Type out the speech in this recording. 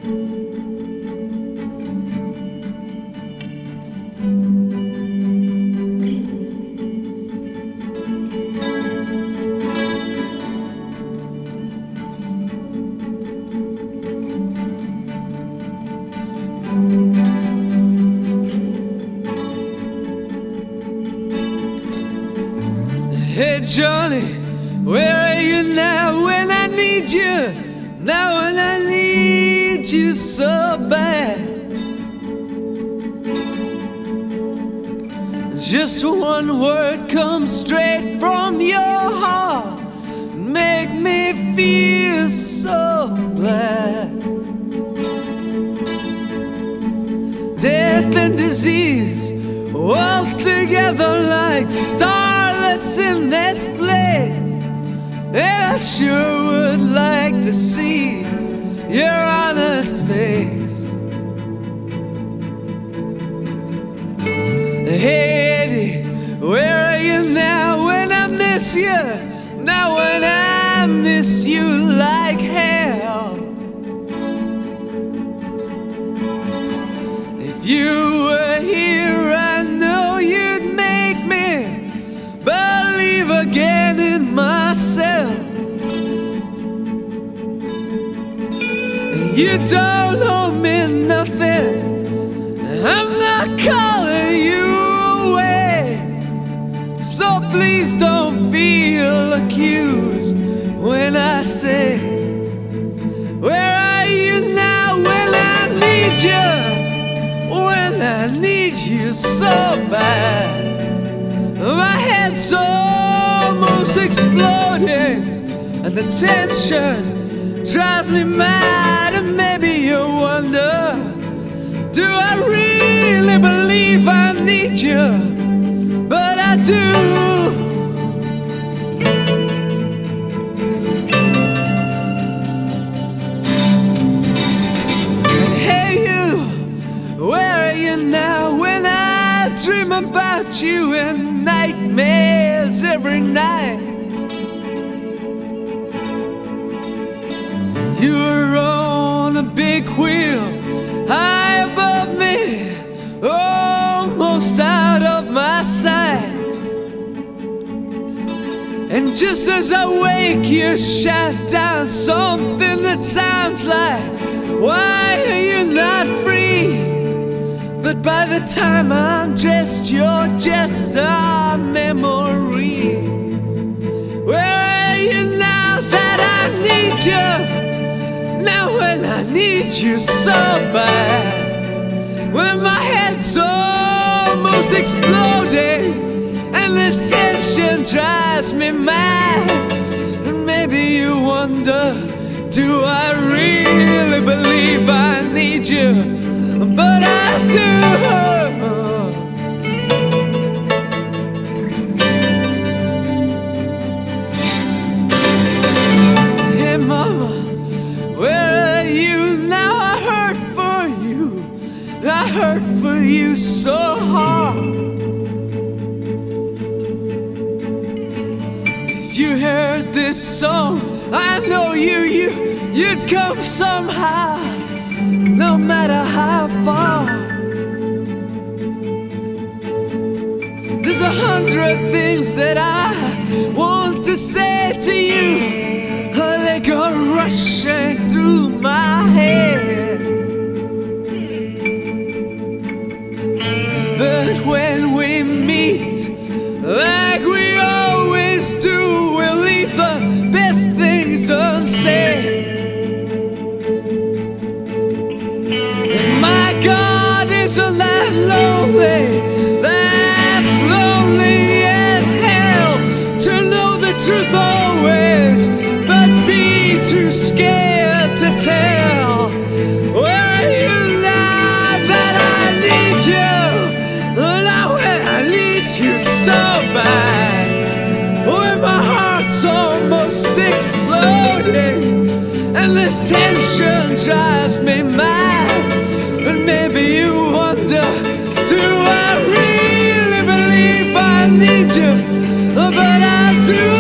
Hey Johnny, where are you now when I need you? Now when I need you so bad. Just one word comes straight from your heart, make me feel so glad. Death and disease waltz together like starlets in this place, and I sure would like to see your honest face. Hey Eddie, where are you now when I miss you? Now when I miss you like hell. If you were here, I know you'd make me believe again in myself. You don't owe me nothing, I'm not calling you away, so please don't feel accused when I say, where are you now when I need you? When I need you so bad. My head's almost exploding, and the tension drives me mad. And maybe you wonder, do I really believe I need you? But I do. Now when I dream about you in nightmares every night, you were on a big wheel high above me, almost out of my sight. And just as I wake, you shout down something that sounds like, why are you not free? But by the time I'm dressed, you're just a memory. Where are you now that I need you? Now when I need you so bad, when my head's almost exploding, and this tension drives me mad. And maybe you wonder, do I really believe I need you? But I do. Hey mama, where are you now? I hurt for you, I hurt for you so hard. If you heard this song, I know you'd come somehow, no matter how far. There's 100 things that I want to say to you, they go rushing through my head. But when we meet, like we always do, we'll leave the best things unsaid. God isn't that lonely, that's lonely as hell, to know the truth always, but be too scared to tell. Where are you now that I need you? Now when I need you so bad, when my heart's almost exploding, and this tension drives me mad. But maybe you wonder, do I really believe I need you? But I do.